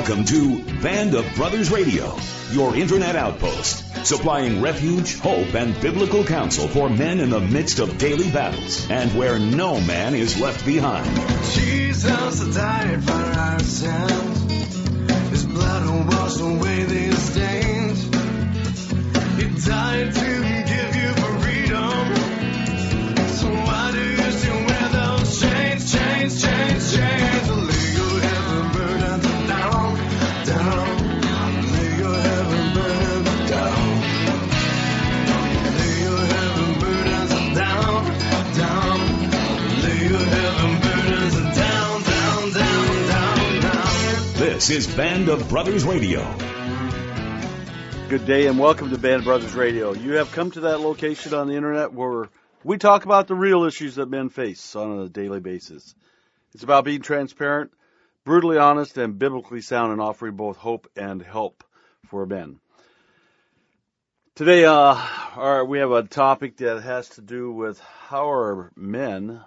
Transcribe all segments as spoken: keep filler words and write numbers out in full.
Welcome to Band of Brothers Radio, your internet outpost, supplying refuge, hope, and biblical counsel for men in the midst of daily battles, and where no man is left behind. Jesus died for our sins. His blood washed away these stains. He died to give you freedom. So why do you still wear those chains, chains, chains, chains? Lay your heavy burdens down, down. Lay your heavy burdens down. Lay your heavy burdens down, down. Lay your heavy burdens down, down, down, down, down. This is Band of Brothers Radio. Good day and welcome to Band of Brothers Radio. You have come to that location on the internet where we talk about the real issues that men face on a daily basis. It's about being transparent, brutally honest, and biblically sound, and offering both hope and help for men. Today, uh, our, we have a topic that has to do with how are men,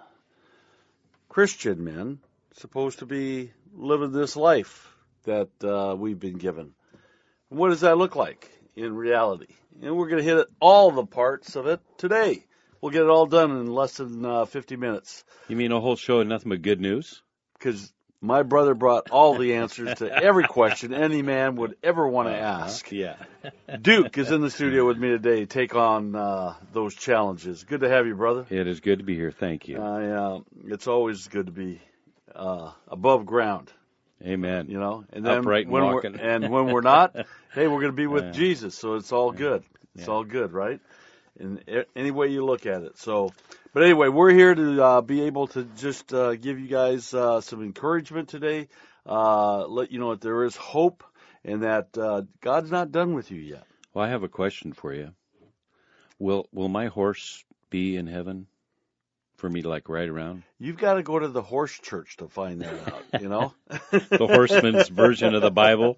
Christian men, supposed to be living this life that uh, we've been given. What does that look like in reality? And we're going to hit all the parts of it today. We'll get it all done in less than uh, fifty minutes. You mean a whole show of nothing but good news? Because my brother brought all the answers to every question any man would ever want to ask. Uh, yeah. Duke is in the studio with me today to take on uh, those challenges. Good to have you, brother. It is good to be here. Thank you. I, uh, it's always good to be uh, above ground. Amen. You know, and then upright and when walking. We're, and when we're not, hey, we're going to be with Yeah. Jesus, so it's all good. It's Yeah. all good, right? In a- any way you look at it. So, but anyway, we're here to uh, be able to just uh, give you guys uh, some encouragement today. Uh, let you know that there is hope, and that uh, God's not done with you yet. Well, I have a question for you. Will Will my horse be in heaven for me to like ride around? You've got to go to the horse church to find that out. You know, The horseman's version of the Bible?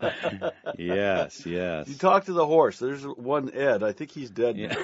Yes, yes. You talk to the horse. There's one Ed. I think he's dead Yeah.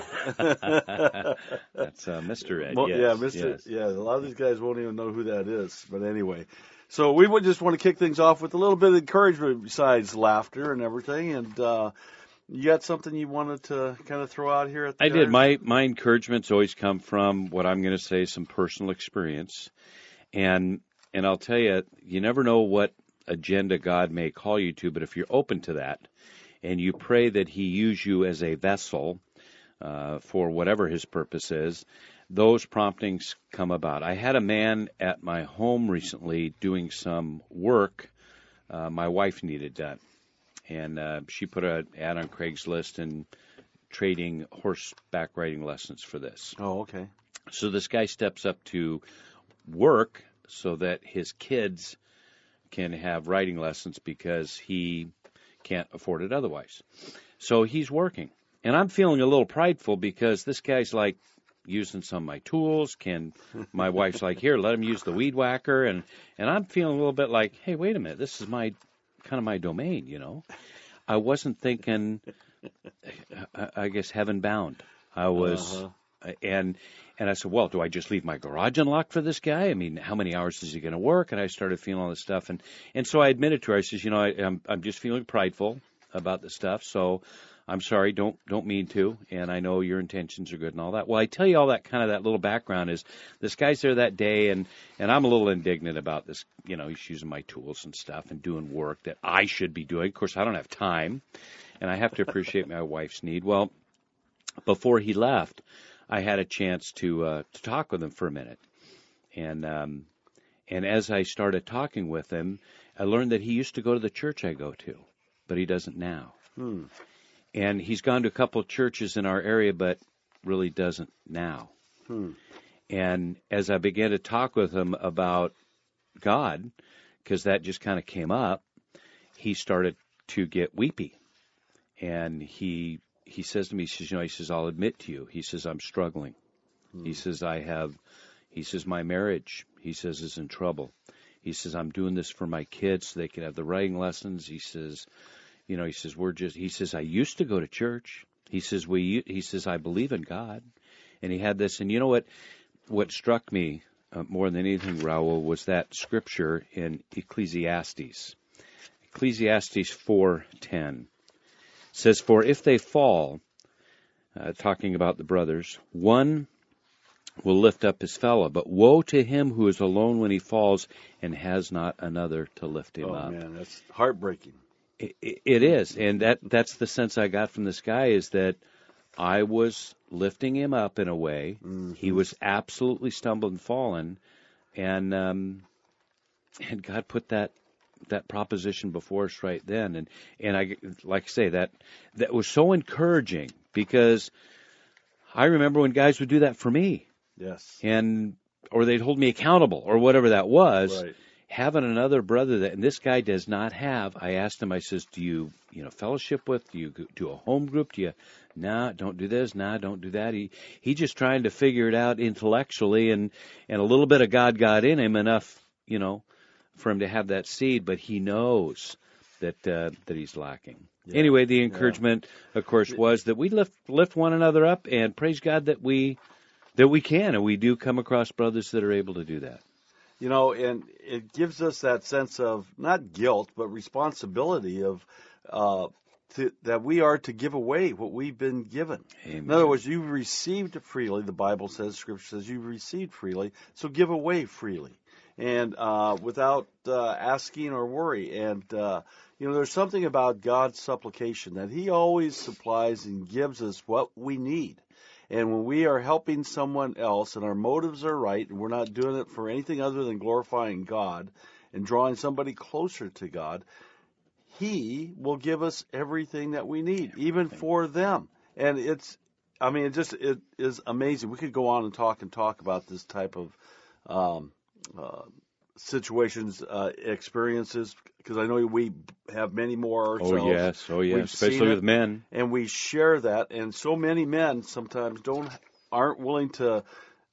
now. That's uh, Mister Ed. Well, yes, yeah, Mister yes. Yeah, a lot of these guys won't even know who that is. But anyway, so we would just want to kick things off with a little bit of encouragement besides laughter and everything. And uh, you got something you wanted to kind of throw out here at the I did. guys? My my encouragements always come from what I'm going to say, some personal experience, and and I'll tell you, you never know what agenda God may call you to, but if you're open to that, and you pray that He use you as a vessel uh, for whatever His purpose is, those promptings come about. I had a man at my home recently doing some work uh, my wife needed done. And uh, she put an ad on Craigslist and trading horseback riding lessons for this. Oh, okay. So this guy steps up to work so that his kids can have riding lessons because he can't afford it otherwise. So he's working. And I'm feeling a little prideful because this guy's like using some of my tools. Can my wife's like, here, let him use the weed whacker. And, and I'm feeling a little bit like, hey, wait a minute, this is my kind of my domain, you know. I wasn't thinking, I, I guess, heaven bound. I was, Uh-huh. and and I said, well, do I just leave my garage unlocked for this guy? I mean, how many hours is he going to work? And I started feeling all this stuff, and and so I admitted to her, I says, you know, I, I'm I'm just feeling prideful about this stuff, so I'm sorry, don't don't mean to, and I know your intentions are good and all that. Well, I tell you all that kind of that little background is this guy's there that day, and and I'm a little indignant about this. You know, he's using my tools and stuff and doing work that I should be doing. Of course, I don't have time, and I have to appreciate my wife's need. Well, before he left, I had a chance to uh, to talk with him for a minute, and um, and as I started talking with him, I learned that he used to go to the church I go to, but he doesn't now. Hmm. And he's gone to a couple of churches in our area, but really doesn't now. Hmm. And as I began to talk with him about God, because that just kind of came up, he started to get weepy. And he he says to me, he says, you know, he says, I'll admit to you, he says, I'm struggling. Hmm. He says, I have, he says, my marriage, he says, is in trouble. He says, I'm doing this for my kids so they can have the writing lessons. He says, you know, he says, we're just, he says, I used to go to church. He says, we, he says, I believe in God. And he had this, and you know what, what struck me uh, more than anything, Raul, was that scripture in Ecclesiastes. Ecclesiastes four ten. It says, "For if they fall," uh, talking about the brothers, "one will lift up his fellow, but woe to him who is alone when he falls and has not another to lift him oh, up." man, that's heartbreaking. It, it is, and that that's the sense I got from this guy, is that I was lifting him up in a way. Mm-hmm. He was absolutely stumbled and fallen, and um, and God put that that proposition before us right then, and and I like I say that that was so encouraging, because I remember when guys would do that for me, Yes. and or they'd hold me accountable or whatever that was. Right. Having another brother that, and this guy does not have, I asked him, I says, do you, you know, fellowship with, do you do a home group? Do you, nah, don't do this, nah, don't do that. He, he just trying to figure it out intellectually, and, and a little bit of God got in him enough, you know, for him to have that seed, but he knows that, uh, that he's lacking. Yeah. Anyway, the encouragement, yeah. of course, was that we lift, lift one another up, and praise God that we, that we can, and we do come across brothers that are able to do that. You know, and it gives us that sense of not guilt, but responsibility of uh, to, that we are to give away what we've been given. Amen. In other words, you've received freely. The Bible says, Scripture says, you've received freely, so give away freely, and uh, without uh, asking or worry. And uh, you know, there's something about God's supplication that He always supplies and gives us what we need. And when we are helping someone else and our motives are right, and we're not doing it for anything other than glorifying God and drawing somebody closer to God, He will give us everything that we need, even for them. And it's, I mean, it just, it is amazing. We could go on and talk and talk about this type of um, uh, situations, uh, experiences, because I know we have many more ourselves. Oh, yes. Oh, yes. We've Especially with men. And we share that. And so many men sometimes don't aren't willing to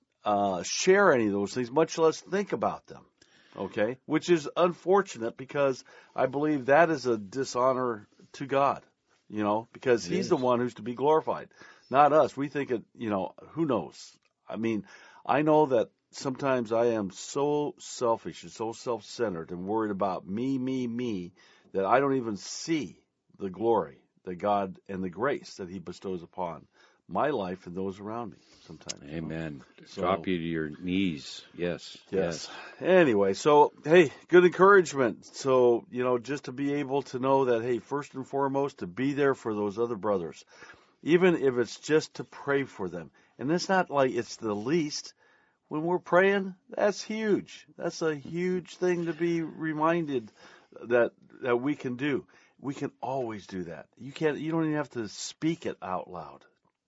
uh, share any of those things, much less think about them. Okay? Which is unfortunate, because I believe that is a dishonor to God, you know, because It He's is. the one who's to be glorified, not us. We think it, you know, who knows? I mean, I know that sometimes I am so selfish and so self-centered and worried about me, me, me, that I don't even see the glory that God and the grace that He bestows upon my life and those around me sometimes. you know. Amen. So- Drop you to your knees. Yes. Yes. Anyway, so, hey, good encouragement. So, you know, just to be able to know that, hey, first and foremost, to be there for those other brothers, even if it's just to pray for them. And it's not like it's the least. When we're praying, that's huge. That's a huge thing to be reminded that that we can do. We can always do that. You can't. You don't even have to speak it out loud.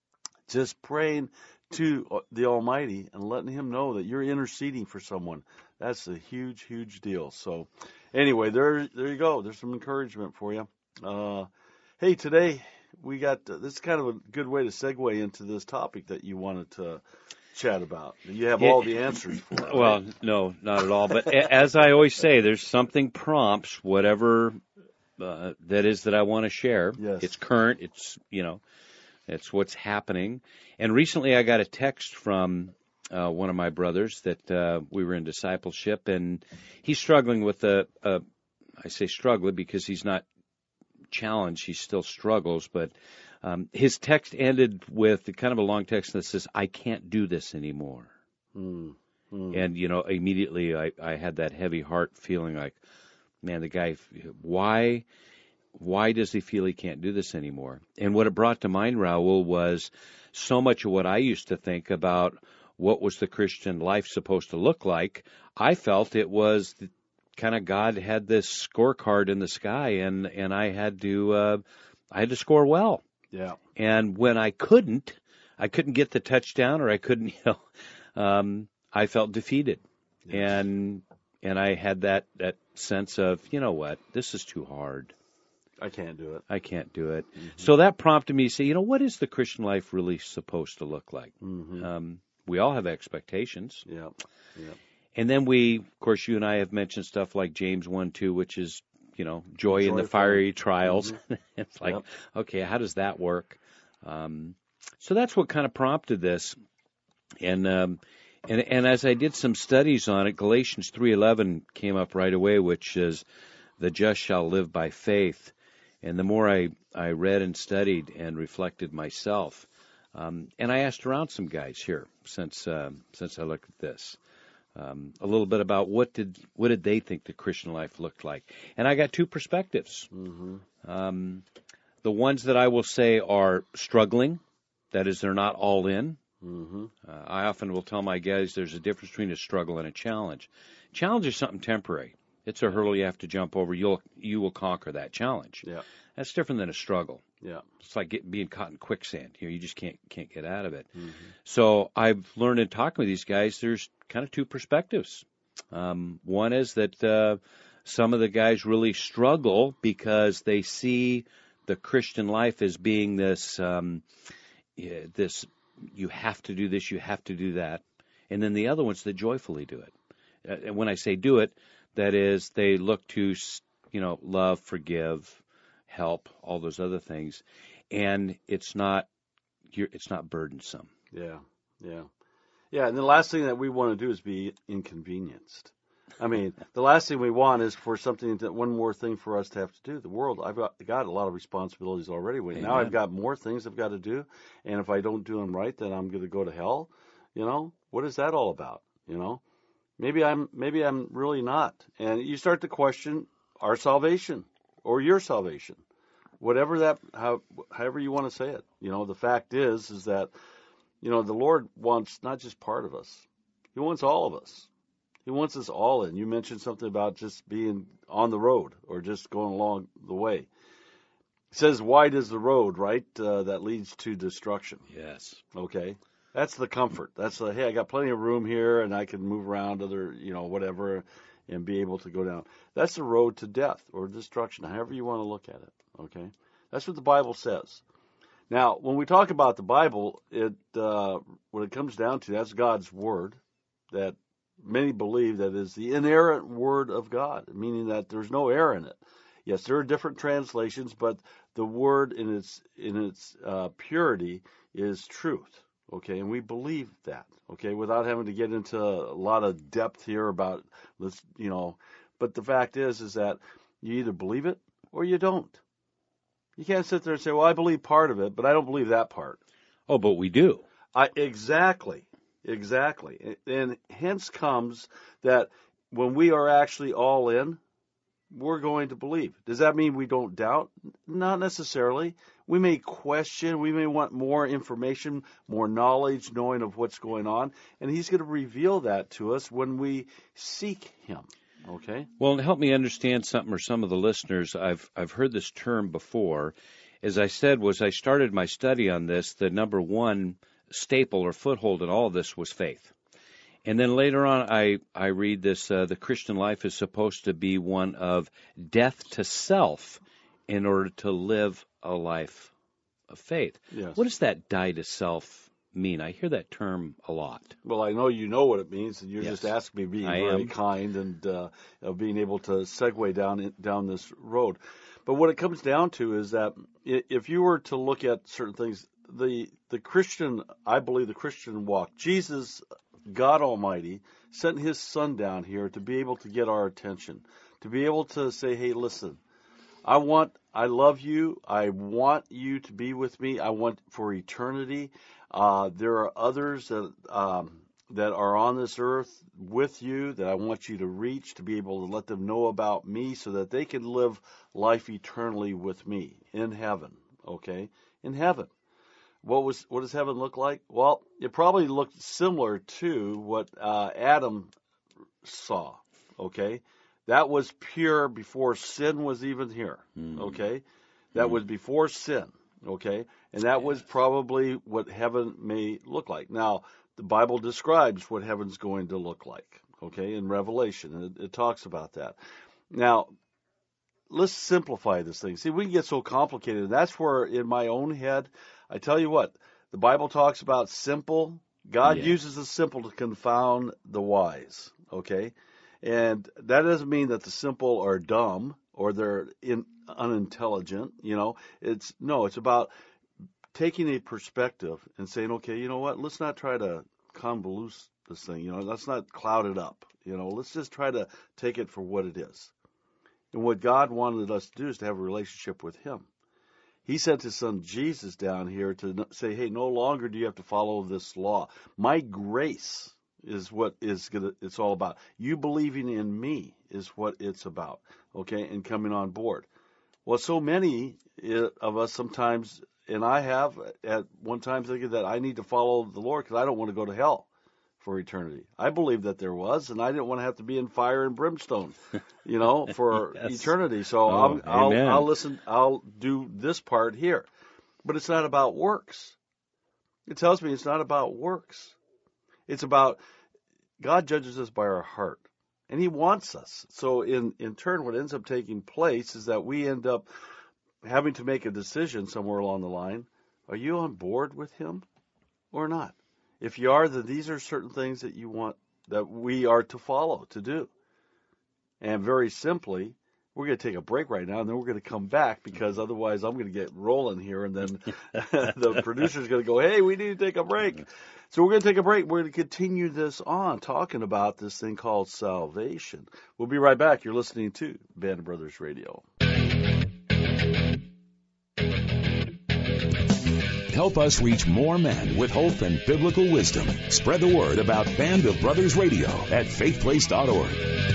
Just praying to the Almighty and letting Him know that you're interceding for someone. That's a huge, huge deal. So, anyway, there, there you go. There's some encouragement for you. Uh, hey, today we got uh, this is kind of a good way to segue into this topic that you wanted to chat about. You have all the answers for it. Well, no, not at all. But a- as I always say, there's something prompts whatever uh, that is that I want to share. Yes. It's current. It's, you know, it's what's happening. And recently I got a text from uh, one of my brothers that uh, we were in discipleship, and he's struggling with a, a I say struggling because he's not challenged. He still struggles, but Um, his text ended with kind of a long text that says, "I can't do this anymore." Mm, mm. And, you know, immediately I, I had that heavy heart feeling like, man, the guy, why, why does he feel he can't do this anymore? And what it brought to mind, Raul, was so much of what I used to think about what was the Christian life supposed to look like. I felt it was kind of God had this scorecard in the sky, and, and I had to, uh, I had to score well. Yeah. And when I couldn't, I couldn't get the touchdown, or I couldn't, you know, um, I felt defeated. Yes. And and I had that, that sense of, you know what, this is too hard. I can't do it. I can't do it. Mm-hmm. So that prompted me to say, you know, what is the Christian life really supposed to look like? Mm-hmm. Um, we all have expectations. Yeah. Yeah. And then we, of course, you and I have mentioned stuff like James one two, which is, you know, joy in the Joyful. fiery trials. Mm-hmm. It's like, Yep. okay, how does that work? Um, so that's what kind of prompted this. And, um, and, and as I did some studies on it, Galatians three eleven came up right away, which is the just shall live by faith. And the more I, I read and studied and reflected myself, um, and I asked around some guys here since uh, since I looked at this, um, a little bit about what did what did they think the Christian life looked like, and I got two perspectives. Mm-hmm. Um, the ones that I will say are struggling, that is, they're not all in. Mm-hmm. Uh, I often will tell my guys there's a difference between a struggle and a challenge. Challenge is something temporary. It's a hurdle you have to jump over. You'll you will conquer that challenge. Yeah. That's different than a struggle. Yeah. It's like get, being caught in quicksand. You know, you just can't can't get out of it. Mm-hmm. So I've learned in talking with these guys, there's kind of two perspectives. Um, one is that uh, some of the guys really struggle because they see the Christian life as being this um, yeah, this you have to do this, you have to do that, and then the other ones that joyfully do it. Uh, and when I say do it, that is they look to you know love, forgive, help, all those other things, and it's not you're, it's not burdensome. Yeah, yeah, yeah. And the last thing that we want to do is be inconvenienced. I mean, the last thing we want is for something that one more thing for us to have to do. The world, I've got, got a lot of responsibilities already. Amen. Now I've got more things I've got to do, and if I don't do them right, then I'm going to go to hell. You know, what is that all about? You know, maybe I'm maybe I'm really not. And you start to question our salvation or your salvation, whatever that, how, however you want to say it. You know, the fact is, is that, you know, the Lord wants not just part of us; He wants all of us. He wants us all in. You mentioned something about just being on the road or just going along the way. It says, wide is the road, right, uh, that leads to destruction. Yes. Okay. That's the comfort. That's the, hey, I got plenty of room here and I can move around other, you know, whatever and be able to go down. That's the road to death or destruction, however you want to look at it. Okay. That's what the Bible says. Now, when we talk about the Bible, it uh, what it comes down to, that's God's word that many believe that is the inerrant word of God, meaning that there's no error in it. Yes, there are different translations, but the word in its in its uh, purity is truth. Okay, and we believe that. Okay, without having to get into a lot of depth here about this, you know. But the fact is, is that you either believe it or you don't. You can't sit there and say, "Well, I believe part of it, but I don't believe that part." Oh, but we do. I, exactly. Exactly. And hence comes that when we are actually all in, we're going to believe. Does that mean we don't doubt? Not necessarily. We may question. We may want more information, more knowledge, knowing of what's going on. And He's going to reveal that to us when we seek Him. Okay? Well, and help me understand something, or some of the listeners, I've I've heard this term before. As I said, was I started my study on this, the number one staple or foothold in all of this was faith. And then later on, I, I read this, uh, the Christian life is supposed to be one of death to self in order to live a life of faith. Yes. What does that die to self mean? I hear that term a lot. Well, I know you know what it means, and you're Yes. just asking me being I very am. kind and uh, of being able to segue down in, down this road. But what it comes down to is that if you were to look at certain things, the the Christian, I believe the Christian walk, Jesus, God Almighty, sent His Son down here to be able to get our attention, to be able to say, hey, listen, I want, I love you, I want you to be with me, I want for eternity. Uh, there are others that um, that are on this earth with you that I want you to reach, to be able to let them know about me so that they can live life eternally with me in heaven, okay? In heaven. What was what does heaven look like? Well, it probably looked similar to what uh, Adam saw. Okay, that was pure before sin was even here. Mm. Okay, that mm. was before sin. Okay, and that yes. was probably what heaven may look like. Now, the Bible describes what heaven's going to look like. Okay, in Revelation, it, it talks about that. Now, let's simplify this thing. See, we can get so complicated, and that's where, in my own head, I tell you what, the Bible talks about simple. God yeah. uses the simple to confound the wise, okay? And that doesn't mean that the simple are dumb or they're in, unintelligent, you know. It's no, it's about taking a perspective and saying, okay, you know what, let's not try to convolute this thing, you know, let's not cloud it up, you know, let's just try to take it for what it is. And what God wanted us to do is to have a relationship with him. He sent his son Jesus down here to say, hey, no longer do you have to follow this law. My grace is what is gonna, it's all about. You believing in me is what it's about, okay, and coming on board. Well, so many of us sometimes, and I have at one time thinking that I need to follow the Lord because I don't want to go to hell for eternity. I believed that there was, and I didn't want to have to be in fire and brimstone, you know, for yes. eternity. So oh, I'll, I'll, I'll listen, I'll do this part here. But it's not about works. It tells me it's not about works. It's about God judges us by our heart, and he wants us. So in, in turn, what ends up taking place is that we end up having to make a decision somewhere along the line. Are you on board with him or not? If you are, then these are certain things that you want, that we are to follow, to do. And very simply, we're going to take a break right now, and then we're going to come back, because otherwise I'm going to get rolling here, and then the producer's going to go, hey, we need to take a break. So we're going to take a break. We're going to continue this on, talking about this thing called salvation. We'll be right back. You're listening to Band of Brothers Radio. Help us reach more men with hope and biblical wisdom. Spread the word about Band of Brothers Radio at faith place dot org.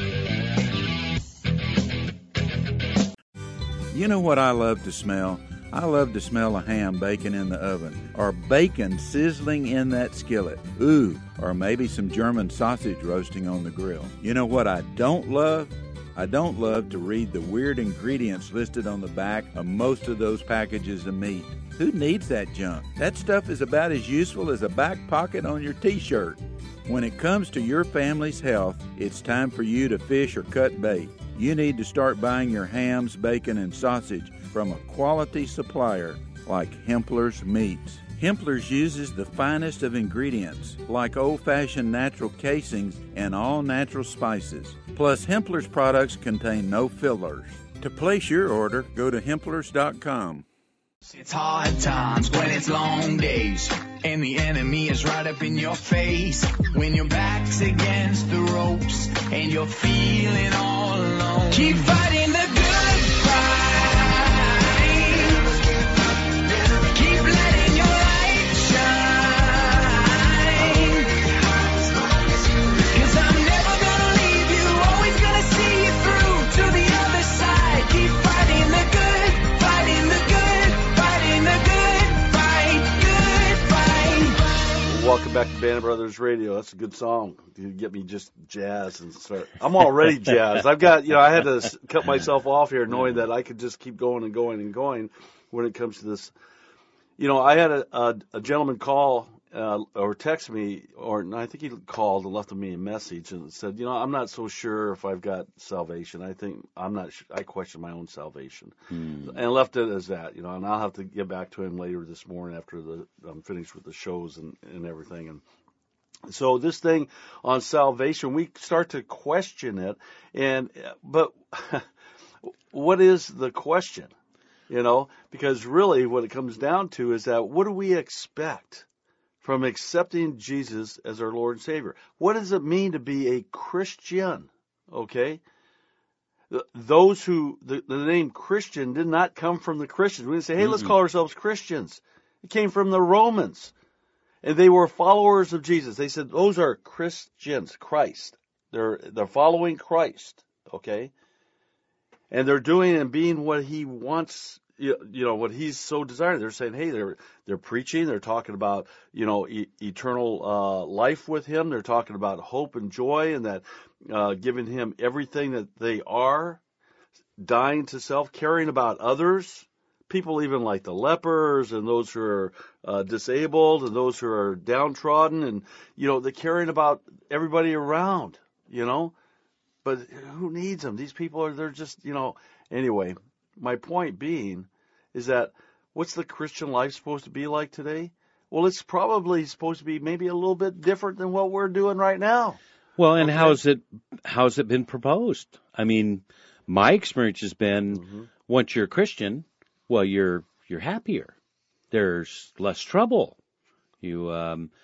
You know what I love to smell? I love to smell a ham baking in the oven, or bacon sizzling in that skillet. Ooh, or maybe some German sausage roasting on the grill. You know what I don't love? I don't love to read the weird ingredients listed on the back of most of those packages of meat. Who needs that junk? That stuff is about as useful as a back pocket on your t-shirt. When it comes to your family's health, it's time for you to fish or cut bait. You need to start buying your hams, bacon, and sausage from a quality supplier like Hempler's Meats. Hempler's uses the finest of ingredients, like old-fashioned natural casings and all-natural spices. Plus, Hempler's products contain no fillers. To place your order, go to Hemplers dot com. It's hard times when it's long days and the enemy is right up in your face. When your back's against the ropes and you're feeling all alone, keep fighting the good fight. Keep letting your light shine. 'Cause I'm never gonna leave you, always gonna see you through to the other side. Keep fighting the good, fighting the good. Welcome back to Band of Brothers Radio. That's a good song. You get me just jazzed and start. I'm already jazzed. I've got, you know, I had to cut myself off here knowing that I could just keep going and going and going when it comes to this. You know, I had a, a, a gentleman call uh, or text me, or I think he called and left me a message and said, you know, I'm not so sure if I've got salvation. I think I'm not. I question my own salvation, hmm. and left it as that. You know, and I'll have to get back to him later this morning after the I'm finished with the shows and, and everything. And so this thing on salvation, we start to question it, and but what is the question? You know, because really what it comes down to is that what do we expect from accepting Jesus as our Lord and Savior? What does it mean to be a Christian? Okay? Those who, the, the name Christian did not come from the Christians. We didn't say, hey, mm-hmm. let's call ourselves Christians. It came from the Romans. And they were followers of Jesus. They said, those are Christians, Christ. They're, they're following Christ. Okay? And they're doing and being what he wants, you know, what he's so desiring. They're saying, hey, they're they're preaching. They're talking about, you know, e- eternal uh, life with him. They're talking about hope and joy, and that uh, giving him everything that they are, dying to self, caring about others, people even like the lepers and those who are uh, disabled and those who are downtrodden, and, you know, they're caring about everybody around, you know. But who needs them? These people are, they're just, you know, anyway, my point being is that what's the Christian life supposed to be like today? Well, it's probably supposed to be maybe a little bit different than what we're doing right now. Well, and okay. how's it, how's it been proposed? I mean, my experience has been mm-hmm. once you're a Christian, well, you're, you're happier. There's less trouble. You, um,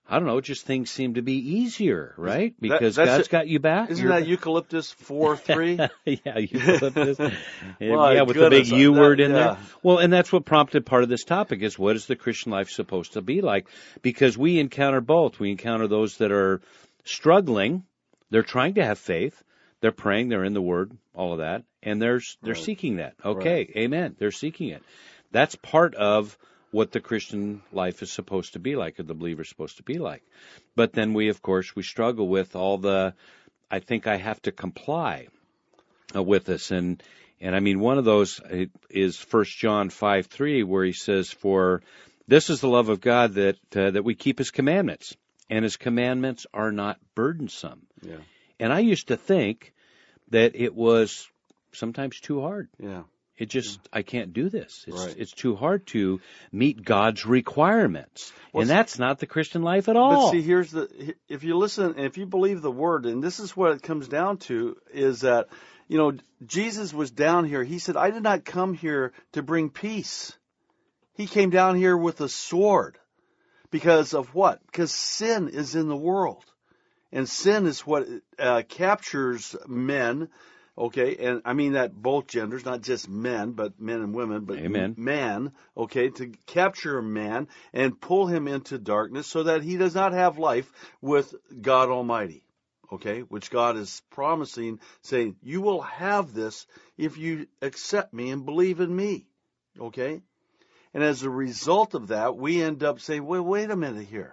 I don't know, just things seem to be easier, right? That- Because that's God's it. got you back. Isn't You're- that eucalyptus four three? yeah, eucalyptus. My yeah, with the big goodness, U that- word in yeah. there. Well, and that's what prompted part of this topic is what is the Christian life supposed to be like? Because we encounter both. We encounter those that are struggling. They're trying to have faith. They're praying. They're in the Word. All of that, and they're they're Right. seeking that. Okay, Right. amen. They're seeking it. That's part of what the Christian life is supposed to be like, or the believer is supposed to be like. But then we, of course, we struggle with all the, I think I have to comply uh, with this. And, and I mean, one of those is First John five three, where he says, for this is the love of God that, uh, that we keep his commandments, and his commandments are not burdensome. Yeah. And I used to think that it was sometimes too hard. Yeah. It just, I can't do this. It's Right. it's too hard to meet God's requirements. Well, and that's not the Christian life at all. But see, here's the, if you listen, if you believe the word, and this is what it comes down to, is that, you know, Jesus was down here. He said, I did not come here to bring peace. He came down here with a sword. Because of what? Because sin is in the world. And sin is what uh, captures men. Okay, and I mean that both genders, not just men, but men and women, but Amen. man, okay, to capture a man and pull him into darkness so that he does not have life with God Almighty, okay, which God is promising, saying, you will have this if you accept me and believe in me, okay? And as a result of that, we end up saying, wait, wait a minute here.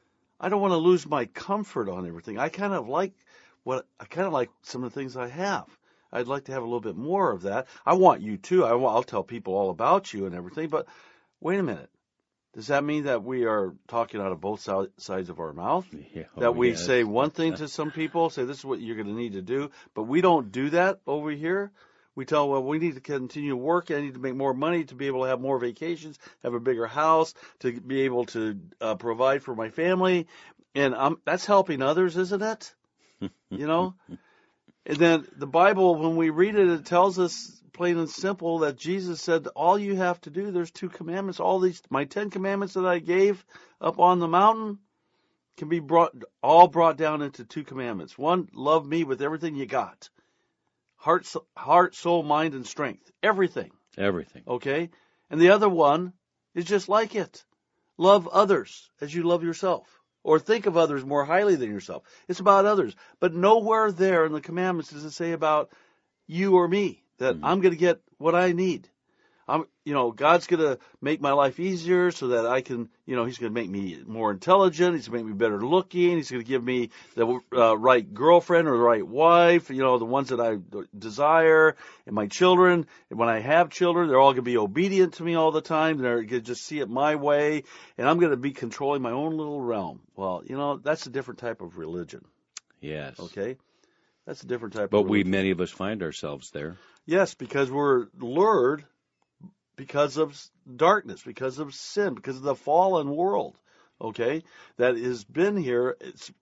I don't want to lose my comfort on everything. I kind of like what I kind of like some of the things I have. I'd like to have a little bit more of that. I want you too. I want, I'll tell people all about you and everything. But wait a minute. Does that mean that we are talking out of both sides of our mouth? Yeah, oh, that we yes. say one thing to some people, say this is what you're going to need to do, but we don't do that over here? We tell, well, we need to continue to work. I need to make more money to be able to have more vacations, have a bigger house, to be able to uh, provide for my family. And um, that's helping others, isn't it? You know? And then the Bible, when we read it, it tells us plain and simple that Jesus said, all you have to do, there's two commandments. All these, my Ten Commandments that I gave up on the mountain can be brought, all brought down into two commandments. One, love me with everything you got. Heart, heart, soul, mind, and strength. Everything. Everything. Okay? And the other one is just like it. Love others as you love yourself. Or think of others more highly than yourself. It's about others. But nowhere there in the commandments does it say about you or me, that mm-hmm. I'm going to get what I need. I'm, you know, God's going to make my life easier so that I can, you know, he's going to make me more intelligent. He's going to make me better looking. He's going to give me the uh, right girlfriend or the right wife, you know, the ones that I desire, and my children. And when I have children, they're all going to be obedient to me all the time. They're going to just see it my way, and I'm going to be controlling my own little realm. Well, you know, that's a different type of religion. Yes. Okay? That's a different type but of religion. But we, many of us find ourselves there. Yes, because we're lured because of darkness, because of sin, because of the fallen world, okay, that has been here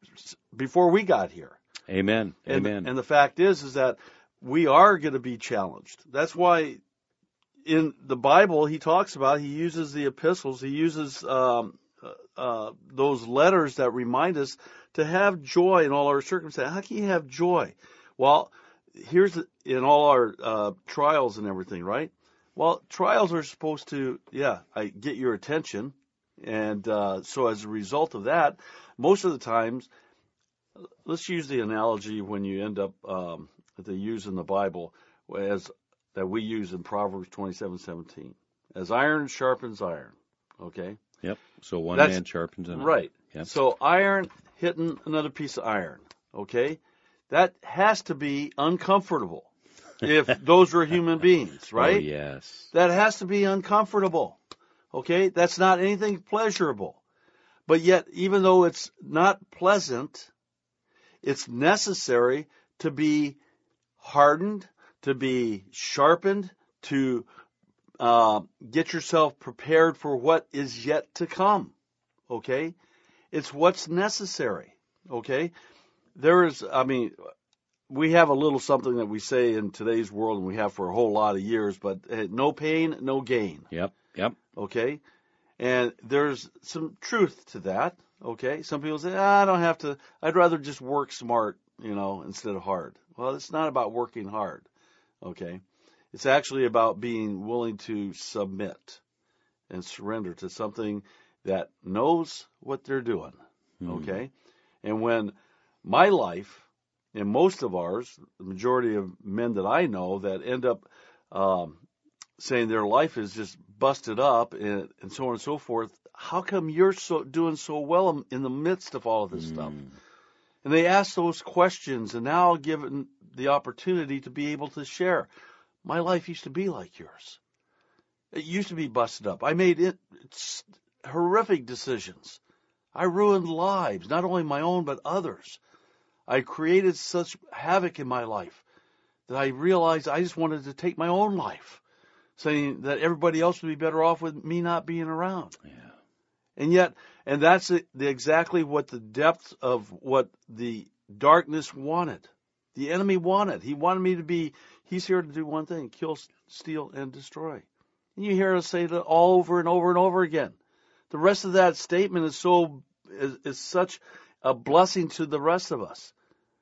before we got here. Amen. And, Amen. And the fact is, is that we are going to be challenged. That's why in the Bible he talks about, he uses the epistles, he uses um, uh, those letters that remind us to have joy in all our circumstances. How can you have joy? Well, here's the, in all our uh, trials and everything, right? Well, trials are supposed to, yeah, I get your attention. And uh, so as a result of that, most of the times, let's use the analogy when you end up, um, that they use in the Bible, as that we use in Proverbs twenty-seven seventeen. As iron sharpens iron, okay? Yep. So one That's, man sharpens another. Right. Yep. So iron hitting another piece of iron, okay? That has to be uncomfortable. If those were human beings, right? Oh, yes. That has to be uncomfortable, okay? That's not anything pleasurable. But yet, even though it's not pleasant, it's necessary to be hardened, to be sharpened, to uh, get yourself prepared for what is yet to come, okay? It's what's necessary, okay? There is, I mean... We have a little something that we say in today's world, and we have for a whole lot of years, but uh, no pain, no gain. Yep, yep. Okay? And there's some truth to that, okay? Some people say, ah, I don't have to, I'd rather just work smart, you know, instead of hard. Well, it's not about working hard, okay? It's actually about being willing to submit and surrender to something that knows what they're doing, okay? Mm. And when my life, and most of ours, the majority of men that I know that end up um, saying their life is just busted up and, and so on and so forth, how come you're so doing so well in the midst of all of this mm. stuff? And they ask those questions, and now given the opportunity to be able to share, my life used to be like yours. It used to be busted up. I made it horrific decisions. I ruined lives, not only my own, but others. I created such havoc in my life that I realized I just wanted to take my own life, saying that everybody else would be better off with me not being around. Yeah. And yet, and that's the, the, exactly what the depth of what the darkness wanted. The enemy wanted. He wanted me to be, he's here to do one thing, kill, steal, and destroy. And you hear us say that all over and over and over again. The rest of that statement is so is, is such a blessing to the rest of us.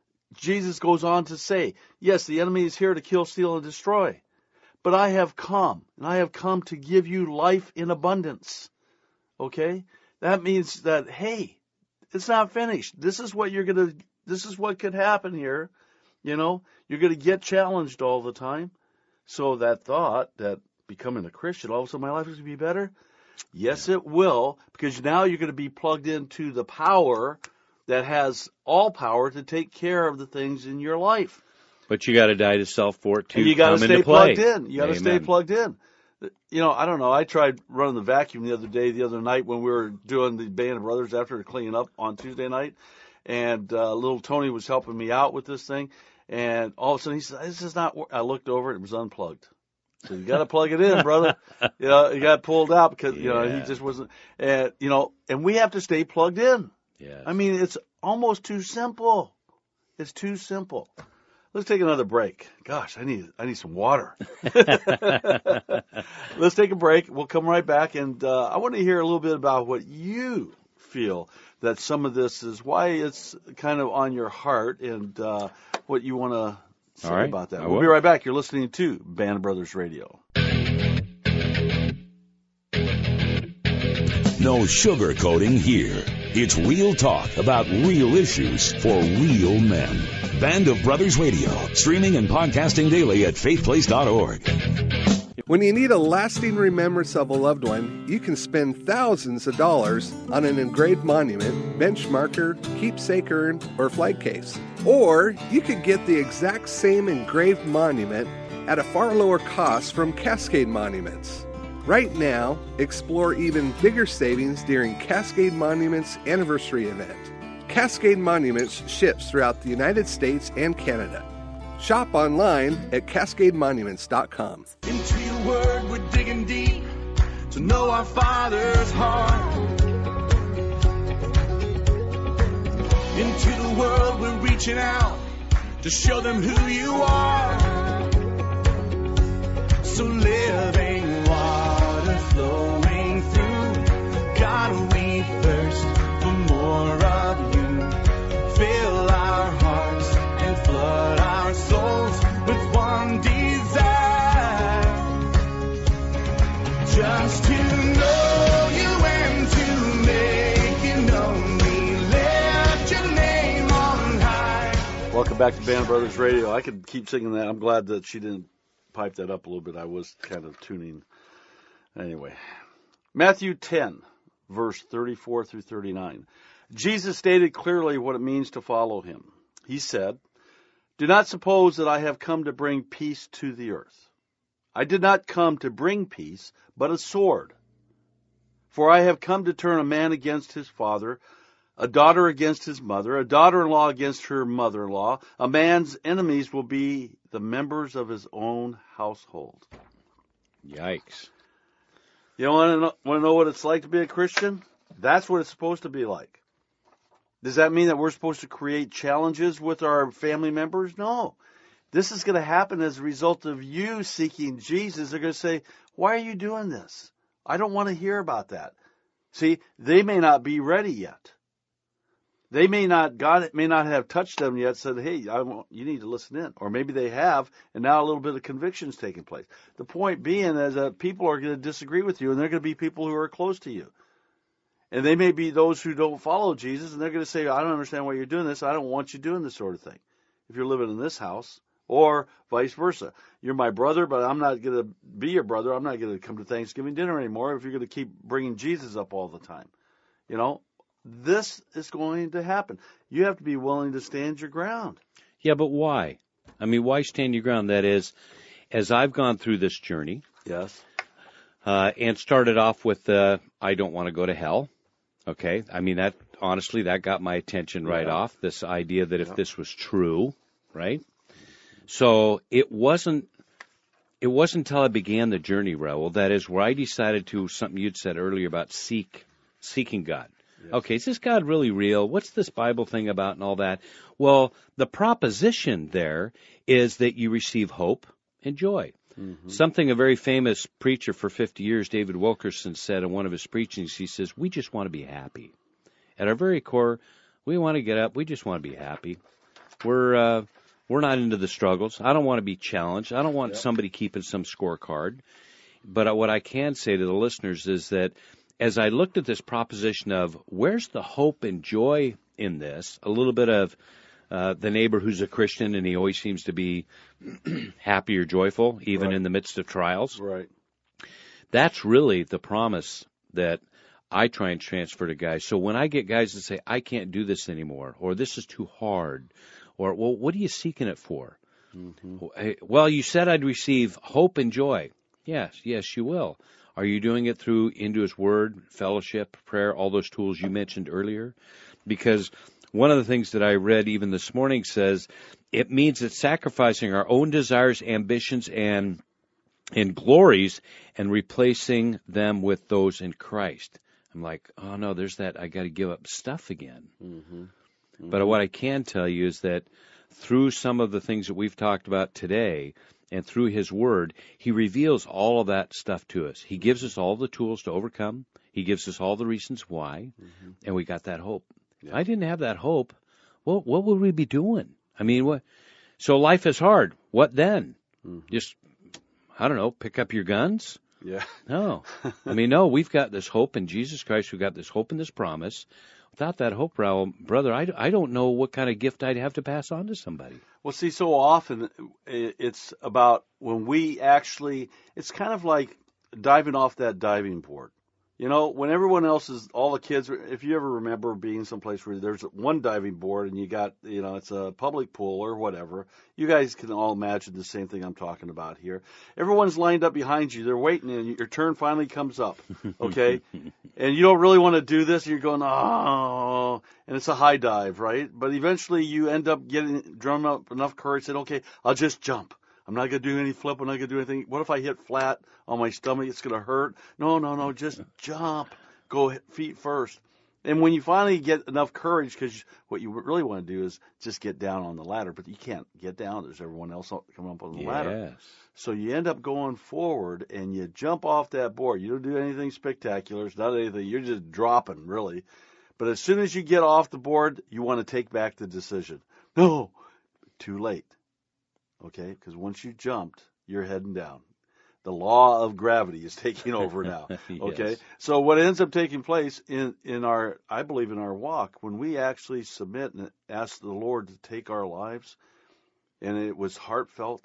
Jesus goes on to say, yes, the enemy is here to kill, steal, and destroy. But I have come, and I have come to give you life in abundance. Okay? That means that, hey, it's not finished. This is what you're going to, this is what could happen here. You know, you're going to get challenged all the time. So that thought that becoming a Christian, all of a sudden my life is going to be better. Yes, it will, because now you're going to be plugged into the power that has all power to take care of the things in your life. But you got to die to self for it to you gotta come stay into play. Plugged in. You got to stay plugged in. You know, I don't know. I tried running the vacuum the other day, the other night when we were doing the Band of Brothers after cleaning up on Tuesday night, and uh, little Tony was helping me out with this thing, and all of a sudden he said, "This is not." Wor-. I looked over; it was unplugged. So you got to plug it in, brother. You know, it got pulled out because you know Yeah. he just wasn't. And you know, and we have to stay plugged in. Yes. I mean, it's almost too simple. It's too simple. Let's take another break. Gosh, I need I need some water. Let's take a break. We'll come right back, and uh, I want to hear a little bit about what you feel that some of this is, why it's kind of on your heart, and uh, what you want to say All right. about that. I We'll will. be right back. You're listening to Band of Brothers Radio. No sugarcoating here. It's real talk about real issues for real men. Band of Brothers Radio, streaming and podcasting daily at faith place dot org. When you need a lasting remembrance of a loved one, you can spend thousands of dollars on an engraved monument, bench marker, keepsake urn, or flag case. Or you could get the exact same engraved monument at a far lower cost from Cascade Monuments. Right now, explore even bigger savings during Cascade Monuments anniversary event. Cascade Monuments ships throughout the United States and Canada. Shop online at cascade monuments dot com. Into your word we're digging deep to know our Father's heart. Into the world we're reaching out to show them who you are. So living water flowing through, God, we thirst for more of you. Fill our hearts and flood our souls with one desire, just to know you and to make you known. We lift your name on high. Welcome back to Band of Brothers Radio. I could keep singing that. I'm glad that she didn't pipe that up a little bit. I was kind of tuning. Anyway, Matthew ten, verse thirty-four through thirty-nine. Jesus stated clearly what it means to follow him. He said, "Do not suppose that I have come to bring peace to the earth. I did not come to bring peace, but a sword. For I have come to turn a man against his father, a daughter against his mother, a daughter-in-law against her mother-in-law. A man's enemies will be the members of his own household." Yikes. You want to know, want to know what it's like to be a Christian? That's what it's supposed to be like. Does that mean that we're supposed to create challenges with our family members? No. This is going to happen as a result of you seeking Jesus. They're going to say, "Why are you doing this? I don't want to hear about that." See, they may not be ready yet. They may not, God may not have touched them yet, said, hey, I want, you need to listen in. Or maybe they have, and now a little bit of conviction is taking place. The point being is that people are going to disagree with you, and they're going to be people who are close to you. And they may be those who don't follow Jesus, and they're going to say, I don't understand why you're doing this. I don't want you doing this sort of thing if you're living in this house, or vice versa. You're my brother, but I'm not going to be your brother. I'm not going to come to Thanksgiving dinner anymore if you're going to keep bringing Jesus up all the time. You know? This is going to happen. You have to be willing to stand your ground. Yeah, but why? I mean, why stand your ground? That is, as I've gone through this journey, yes, uh, and started off with, uh, I don't want to go to hell. Okay, I mean, that honestly, that got my attention right yeah. off, this idea that if yeah. this was true, right? So it wasn't, it wasn't until I began the journey, Raul, that is where I decided to, something you'd said earlier about seek, seeking God. Yes. Okay, is this God really real? What's this Bible thing about and all that? Well, the proposition there is that you receive hope and joy. Mm-hmm. Something a very famous preacher for fifty years, David Wilkerson, said in one of his preachings. He says, we just want to be happy. At our very core, we want to get up. We just want to be happy. We're uh, we're not into the struggles. I don't want to be challenged. I don't want yep. somebody keeping some scorecard. But what I can say to the listeners is that as I looked at this proposition of where's the hope and joy in this, a little bit of uh, the neighbor who's a Christian and he always seems to be happy or joyful, even right. in the midst of trials. Right. That's really the promise that I try and transfer to guys. So when I get guys that say, I can't do this anymore, or this is too hard, or, well, what are you seeking it for? Mm-hmm. Well, you said I'd receive hope and joy. Yes, yes, you will. Are you doing it through into His Word, fellowship, prayer, all those tools you mentioned earlier? Because one of the things that I read even this morning says it means that sacrificing our own desires, ambitions, and and glories and replacing them with those in Christ. I'm like, oh, no, there's that I got to give up stuff again. Mm-hmm. Mm-hmm. But what I can tell you is that through some of the things that we've talked about today, and through His Word, He reveals all of that stuff to us. He gives us all the tools to overcome. He gives us all the reasons why, mm-hmm. and we got that hope. Yeah. I didn't have that hope. Well, what would we be doing? I mean, what? So life is hard. What then? Mm-hmm. Just, I don't know, pick up your guns? Yeah. No. I mean, no, we've got this hope in Jesus Christ. We've got this hope in this promise. Without that hope, Raul, brother, I, I don't know what kind of gift I'd have to pass on to somebody. Well, see, so often it's about when we actually, it's kind of like diving off that diving board. You know, when everyone else is, all the kids, if you ever remember being someplace where there's one diving board and you got, you know, it's a public pool or whatever, you guys can all imagine the same thing I'm talking about here. Everyone's lined up behind you. They're waiting, and your turn finally comes up, okay? And you don't really want to do this. You're going, oh, and it's a high dive, right? But eventually you end up getting, drum up enough courage, saying, okay, I'll just jump. I'm not going to do any flip. I'm not going to do anything. What if I hit flat on my stomach? It's going to hurt. No, no, no. Just jump. Go feet first. And when you finally get enough courage, because what you really want to do is just get down on the ladder, but you can't get down. There's everyone else coming up on the yes. ladder. So you end up going forward, and you jump off that board. You don't do anything spectacular. It's not anything. You're just dropping, really. But as soon as you get off the board, you want to take back the decision. No, too late. Okay, because once you jumped, you're heading down. The law of gravity is taking over now. Okay, yes. So what ends up taking place in, in our, I believe in our walk, when we actually submit and ask the Lord to take our lives, and it was heartfelt,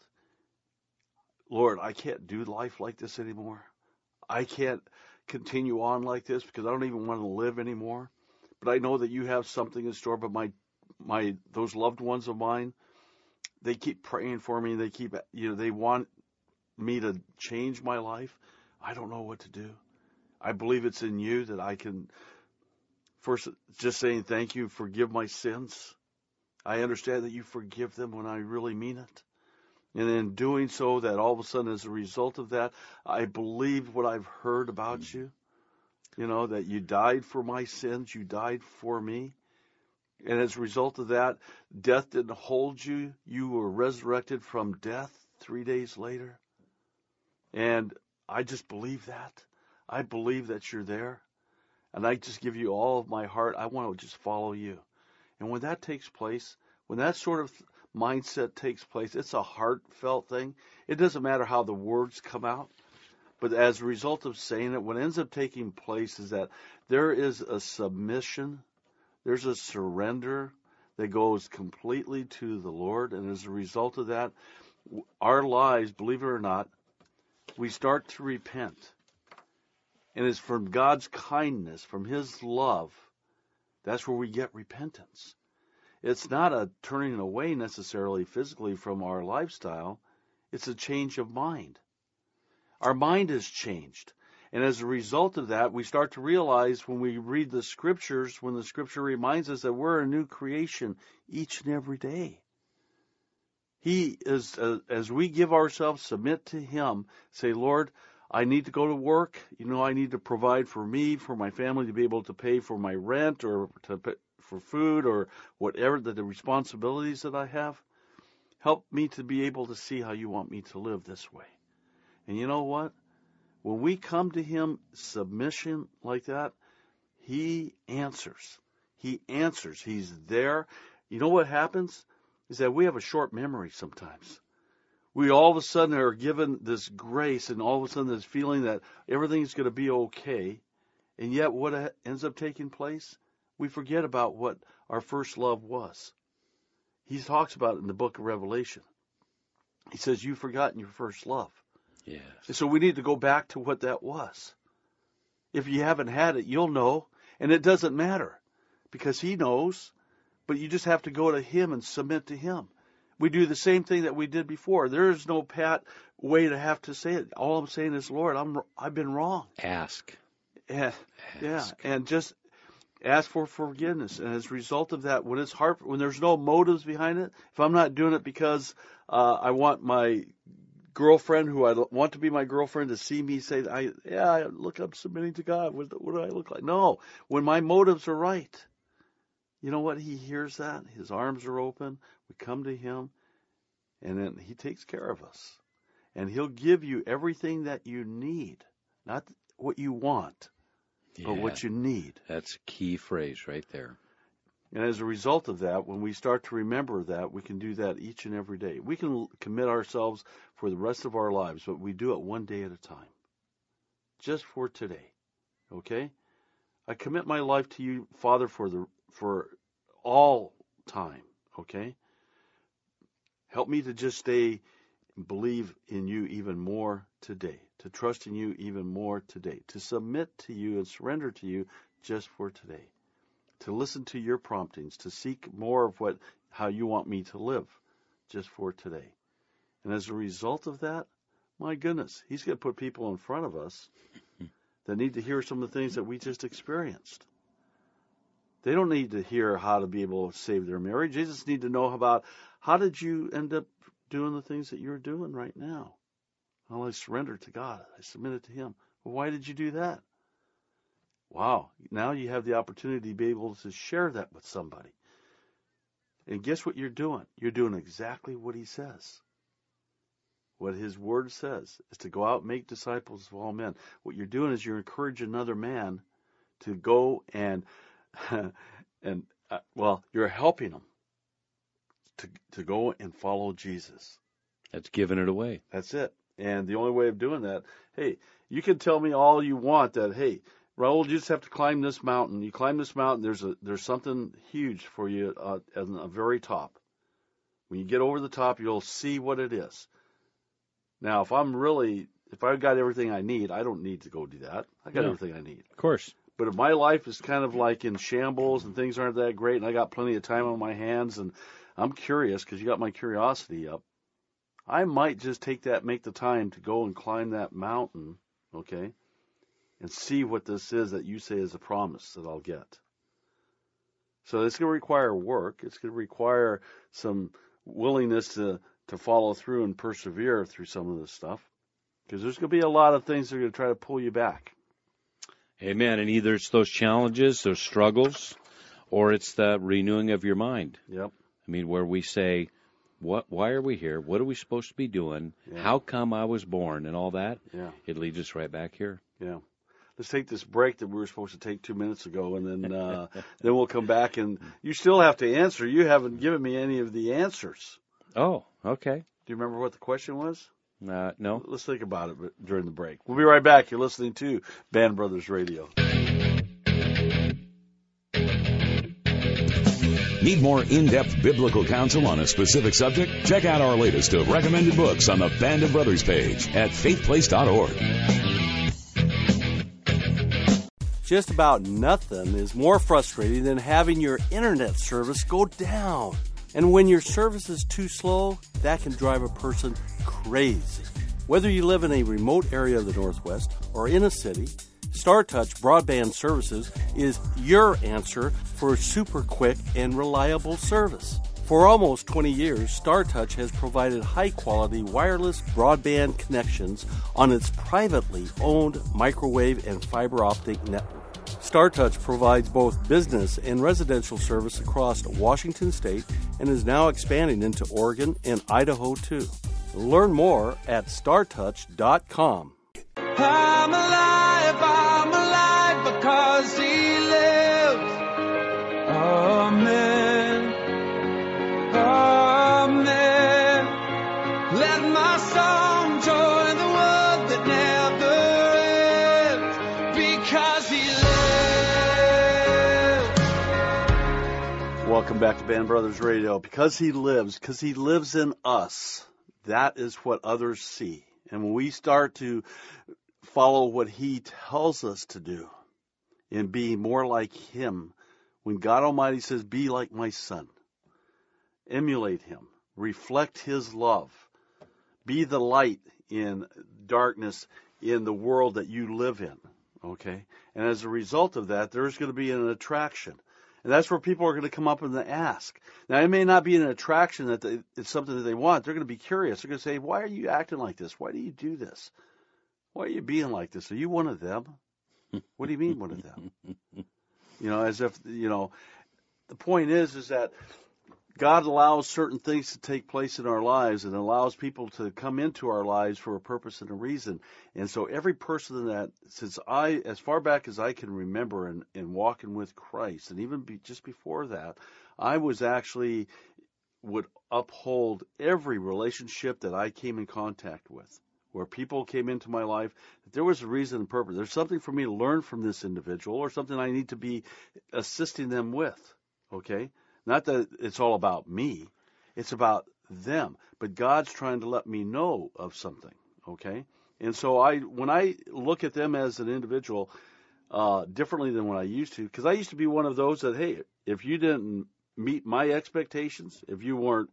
Lord, I can't do life like this anymore. I can't continue on like this because I don't even want to live anymore. But I know that you have something in store. But my, my, those loved ones of mine, they keep praying for me. They keep, you know, they want me to change my life. I don't know what to do. I believe it's in you that I can, first, just saying thank you, forgive my sins. I understand that you forgive them when I really mean it. And in doing so, that all of a sudden, as a result of that, I believe what I've heard about you. You know, that you died for my sins. You died for me. And as a result of that, death didn't hold you. You were resurrected from death three days later. And I just believe that. I believe that you're there. and I just give you all of my heart. I want to just follow you. And when that takes place, when that sort of mindset takes place, it's a heartfelt thing. It doesn't matter how the words come out, but as a result of saying it, what ends up taking place is that there is a submission, there's a surrender that goes completely to the Lord, and as a result of that, our lives, believe it or not, we start to repent. And it's from God's kindness, from His love, that's where we get repentance. It's not a turning away necessarily physically from our lifestyle. It's a change of mind. Our mind has changed. And as a result of that, we start to realize when we read the Scriptures, when the Scripture reminds us that we're a new creation each and every day. He is, uh, as we give ourselves, submit to Him, say, Lord, I need to go to work. You know, I need to provide for me, for my family, to be able to pay for my rent or to pay for food or whatever the, the responsibilities that I have. Help me to be able to see how you want me to live this way. And you know what? When we come to Him submission like that, He answers. He answers. He's there. You know what happens? Is that we have a short memory sometimes. We all of a sudden are given this grace and all of a sudden this feeling that everything's going to be okay. And yet what ends up taking place? We forget about what our first love was. He talks about it in the book of Revelation. He says, you've forgotten your first love. Yes. And so we need to go back to what that was. If you haven't had it, you'll know. And it doesn't matter because He knows. But you just have to go to Him and submit to Him. We do the same thing that we did before. There is no pat way to have to say it. All I'm saying is, Lord, I'm, I've been wrong. Ask. Yeah, yeah, Ask. and just ask for forgiveness. And as a result of that, when it's hard, when there's no motives behind it, if I'm not doing it because uh, I want my girlfriend, who I want to be my girlfriend, to see me say, I, yeah, look, I'm submitting to God. What, what do I look like? No, when my motives are right, you know what? He hears that. His arms are open. We come to Him, and then He takes care of us. And He'll give you everything that you need, not what you want, Yeah, but what you need. That's a key phrase right there. And as a result of that, when we start to remember that, we can do that each and every day. We can commit ourselves for the rest of our lives, but we do it one day at a time, just for today. Okay? I commit my life to you, Father, for the for all time. Okay? Help me to just stay and believe in you even more today, to trust in you even more today, to submit to you and surrender to you just for today, to listen to your promptings, to seek more of what how you want me to live just for today. And as a result of that, my goodness, He's going to put people in front of us that need to hear some of the things that we just experienced. They don't need to hear how to be able to save their marriage. They just need to know about how did you end up doing the things that you're doing right now. Well, I surrendered to God. I submitted to Him. Well, why did you do that? Wow. Now you have the opportunity to be able to share that with somebody. And guess what you're doing? You're doing exactly what He says. What His Word says is to go out and make disciples of all men. What you're doing is you're encouraging another man to go and, and uh, well, you're helping him to to go and follow Jesus. That's giving it away. That's it. And the only way of doing that, hey, you can tell me all you want that, hey, Raul, you just have to climb this mountain. You climb this mountain, there's a there's something huge for you uh, at the very top. When you get over the top, you'll see what it is. Now, if I'm really, if I've got everything I need, I don't need to go do that. I got No. everything I need. Of course. But if my life is kind of like in shambles and things aren't that great and I got plenty of time on my hands and I'm curious because you got my curiosity up, I might just take that, make the time to go and climb that mountain, okay, and see what this is that you say is a promise that I'll get. So it's going to require work. It's going to require some willingness to, to follow through and persevere through some of this stuff because there's going to be a lot of things that are going to try to pull you back. Amen. And either it's those challenges, those struggles, or it's the renewing of your mind. Yep. I mean, where we say, what? Why are we here? What are we supposed to be doing? Yeah. How come I was born and all that? Yeah. It leads us right back here. Yeah. let's take this break that we were supposed to take two minutes ago, and then uh, then we'll come back. And you still have to answer. You haven't given me any of the answers. Oh, okay. Do you remember what the question was? Uh, no. Let's think about it during the break. We'll be right back. You're listening to Band Brothers Radio. Need more in-depth biblical counsel on a specific subject? Check out our latest of recommended books on the Band of Brothers page at faith place dot org. Just about nothing is more frustrating than having your internet service go down. And when your service is too slow, that can drive a person crazy. Whether you live in a remote area of the Northwest or in a city, StarTouch Broadband Services is your answer for super quick and reliable service. For almost twenty years, StarTouch has provided high-quality wireless broadband connections on its privately owned microwave and fiber optic network. StarTouch provides both business and residential service across Washington State and is now expanding into Oregon and Idaho, too. Learn more at star touch dot com. I'm alive, I'm alive because he lives. Amen. Amen. Let my song join the world that never ends because he lives. Welcome back to Band Brothers Radio. Because he lives, because he lives in us, that is what others see. And when we start to follow what he tells us to do and be more like him, when God Almighty says, be like my son, emulate him, reflect his love, be the light in darkness in the world that you live in, okay? And as a result of that, there's going to be an attraction. And that's where people are going to come up and ask. Now, it may not be an attraction that they, it's something that they want. They're going to be curious. They're going to say, why are you acting like this? Why do you do this? Why are you being like this? Are you one of them? What do you mean one of them? You know, as if, you know, the point is, is that God allows certain things to take place in our lives and allows people to come into our lives for a purpose and a reason. And so every person that, since I, as far back as I can remember in, in walking with Christ, and even be, just before that, I was actually, would uphold every relationship that I came in contact with, where people came into my life, that there was a reason and purpose. There's something for me to learn from this individual or something I need to be assisting them with, okay? Not that it's all about me. It's about them. But God's trying to let me know of something, okay? And so I, when I look at them as an individual uh, differently than what I used to, because I used to be one of those that, hey, if you didn't meet my expectations, if you weren't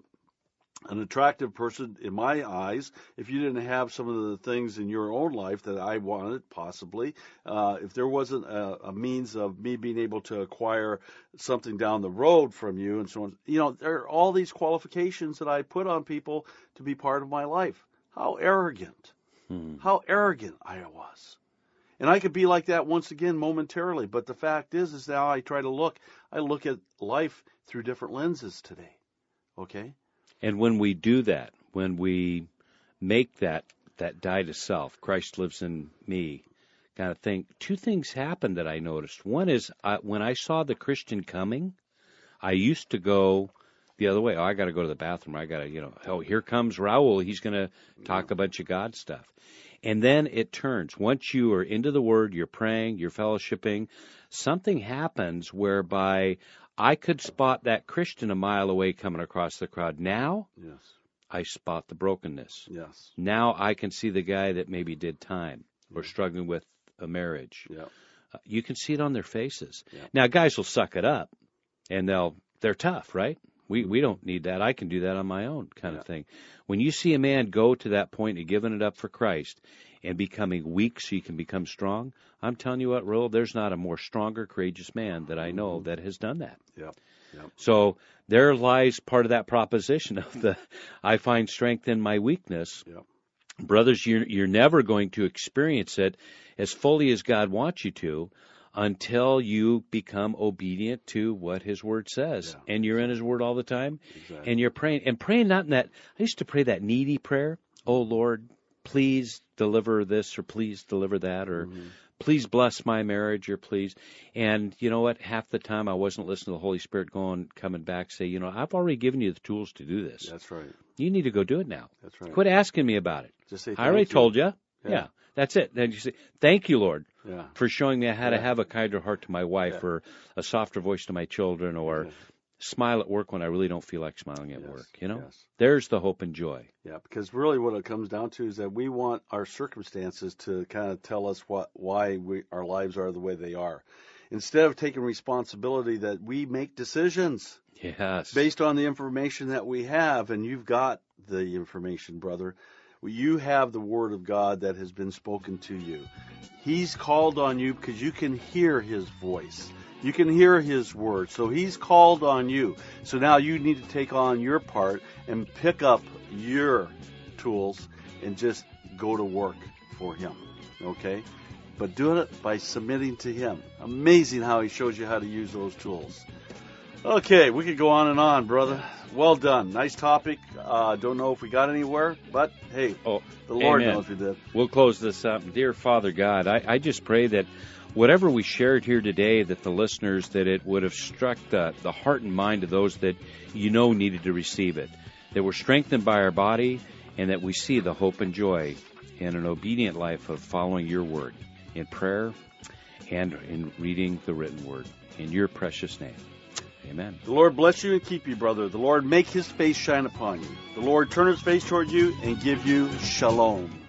an attractive person in my eyes, if you didn't have some of the things in your own life that I wanted, possibly, uh, if there wasn't a, a means of me being able to acquire something down the road from you and so on, you know, there are all these qualifications that I put on people to be part of my life. How arrogant, hmm. how arrogant I was. And I could be like that once again momentarily, but the fact is, is now I try to look, I look at life through different lenses today, okay? And when we do that, when we make that that die to self, Christ lives in me kind of thing, two things happened that I noticed. One is uh, when I saw the Christian coming, I used to go the other way. Oh, I got to go to the bathroom. I got to, you know, oh, here comes Raul. He's going to talk a bunch of God stuff. And then it turns. Once you are into the Word, you're praying, you're fellowshipping, something happens whereby I could spot that Christian a mile away coming across the crowd. Now, yes, I spot the brokenness. Yes. Now I can see the guy that maybe did time or struggling with a marriage. Yeah. Uh, you can see it on their faces. Yeah. Now, guys will suck it up, and they'll they're tough, right? We we don't need that. I can do that on my own, kind yeah. of thing. When you see a man go to that point of giving it up for Christ and becoming weak so you can become strong, I'm telling you what, Roel, there's not a more stronger, courageous man that I know that has done that. Yeah. Yeah. So there lies part of that proposition of the I find strength in my weakness. Yeah. Brothers, you're, you're never going to experience it as fully as God wants you to until you become obedient to what His Word says. Yeah. And you're in His Word all the time. Exactly. And you're praying. And praying not in that, I used to pray that needy prayer. Oh, Lord, please deliver this or please deliver that. Or, mm-hmm. please bless my marriage, or please. And you know what? Half the time I wasn't listening to the Holy Spirit going, coming back, say, you know, I've already given you the tools to do this. That's right. You need to go do it now. That's right. Quit asking me about it. Just say, I already thank you. told you. Yeah. Yeah. That's it. Then you say, thank you, Lord, Yeah. for showing me how Yeah. to have a kinder heart to my wife, Yeah. or a softer voice to my children, or Yeah. smile at work when I really don't feel like smiling at Yes. work. You know, Yes. there's the hope and joy. Yeah, because really what it comes down to is that we want our circumstances to kind of tell us what why we, our lives are the way they are. Instead of taking responsibility, that we make decisions Yes. based on the information that we have. And you've got the information, brother. You have the Word of God that has been spoken to you. He's called on you because you can hear His voice. You can hear His word. So He's called on you. So now you need to take on your part and pick up your tools and just go to work for Him. Okay? But do it by submitting to Him. Amazing how He shows you how to use those tools. Okay, we could go on and on, brother. Well done. Nice topic. Uh, don't know if we got anywhere, but hey, Oh, the Lord amen. knows we did. We'll close this up. Dear Father God, I, I just pray that whatever we shared here today, that the listeners, that it would have struck the, the heart and mind of those that you know needed to receive it, that we're strengthened by our body, and that we see the hope and joy in an obedient life of following your word in prayer and in reading the written word. In your precious name. Amen. The Lord bless you and keep you, brother. The Lord make His face shine upon you. The Lord turn His face toward you and give you shalom.